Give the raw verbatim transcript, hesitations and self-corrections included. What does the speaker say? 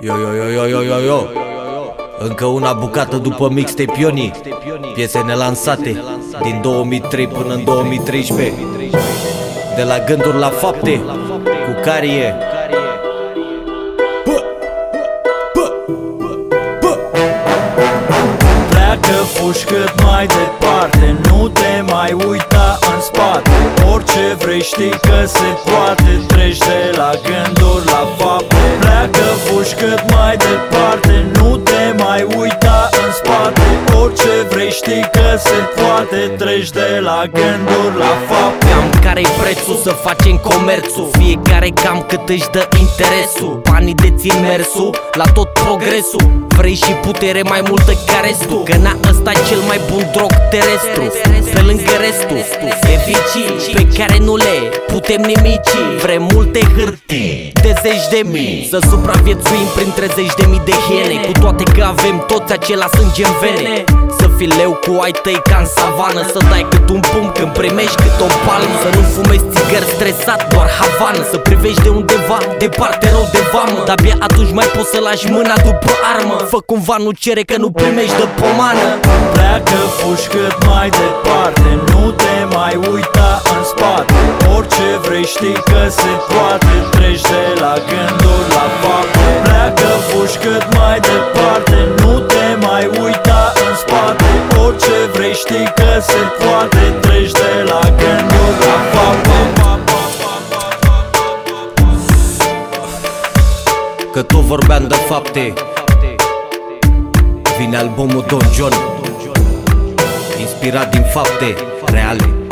Yo, yo, yo, yo, yo, yo, yo. Încă una bucată după mixtape Pionii. Piese nelansate din două mii trei până în două mii treisprezece. De la gânduri la fapte, cu Carie. Pleacă, fugi cât mai departe, nu te mai uita în spate. Orice vrei știi că se poate, treci de la gânduri la fapte. Pleacă, fugi cât mai departe, nu te mai uita în spate. Orice vrei știi că se poate, treci de la gânduri la fapte. Cam care-i prețul să facem comerțul, fiecare cam cât își dă interesul. Banii dețin mersul la tot progresul, vrei și putere mai multă ca restul. Că na ăsta cel mai bun drog terestru, pe lângă restul eficii pe care nu le putem nimici. Vrem multe hârtii de zeci de mii, să supraviețuim printre zeci de mii de hiene, cu toate că avem toți acela sânge în vene. Să fii leu cu ai tăi ca în savană, să dai cât un pumn când primești cât o palmă. Să nu fumezi țigări stresat, doar havană, să privești de undeva, departe rău de vamă. De-abia atunci mai poți să lași mâna după armă. Fă cumva, nu cere că nu primești de pomană. Pleacă, fugi cât mai departe, nu te mai uita în spate. Orice vrei știi că se poate, treci de la gânduri la fapte. Pleacă, fugi cât mai departe, nu te mai uita în spate. Orice vrei știi că se poate, treci de la gânduri la fapte. Că tot vorbeam de fapte, vine albumul Don John, inspirat din fapte reale.